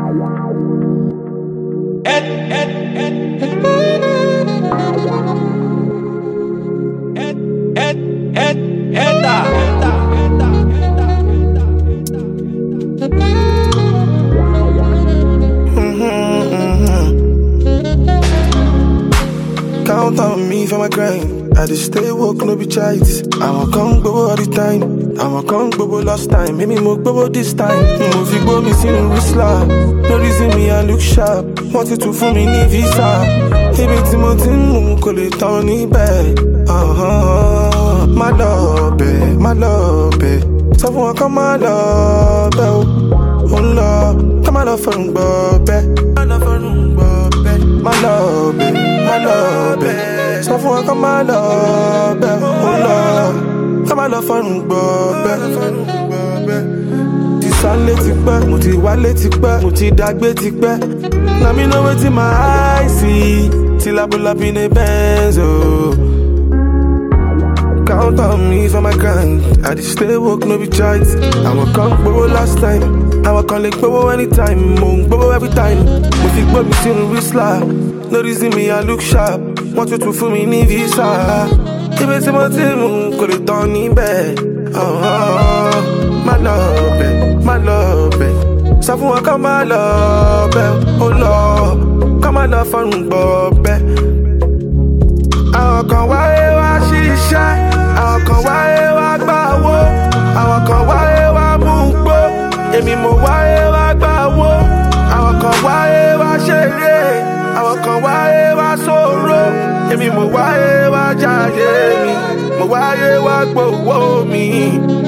Count on me for my grind. I just stay woke, no be chides. I'ma come go all the time. I'ma come go last time. Maybe more go this time. Mo fi go me sinu Whistler. No reason me I look sharp. Wanted to for me ní visa. Ibi tí mo ti ń mú kò lè tán níbẹ̀. Má lọ bẹ̀. Sọ fún wọn kán má lọ bẹ̀ o. Ó ń lọ, kán má lọ fọ̀rùn gbọ́ bẹ́. Má lọ bẹ̀. Sọ fún wọn kán má lọ bẹ̀. Ó ń lọ, kán má lọ fọ̀rùn gbọ́ bẹ́. Ti sálé ti pẹ́, mo ti wálé ti pẹ́, mo ti dàgbé ti pẹ́. Na me know wetin my eyes see. Till I pull up in a Benz, oh. Count on me for my grind. I just stay woke, no be chides. I'ma come gbogbo last time. I'ma come like gbogbo anytime. Mo ń gbogbo every time. Mo fi gbọ́ mi sínú Whistler. No reason me I look sharp. Wọ́n tuntun fún mi ní visa. Ibi tí mo ti mú kò lè tán níbẹ̀. Má lọ bẹ̀. Sọ fún wọn kán má lọ bẹ̀. Ó lọ, kán má lọ fọ̀rùn gbọ́ bẹ́. Àwọn kan wáyé wá ṣiṣẹ́. Àwọn kan wáyé wá gbàwó. Àwọn kan wáyé wá mú gbó. Èmi mo wáyé wá gbàwó. Àwọn kan wáyé wá ṣeré. Àwọn kan wáyé wá sọ̀rọ̀. Èmi mo wáyé wá jayé mi. Mo wáyé wá gbowó mi.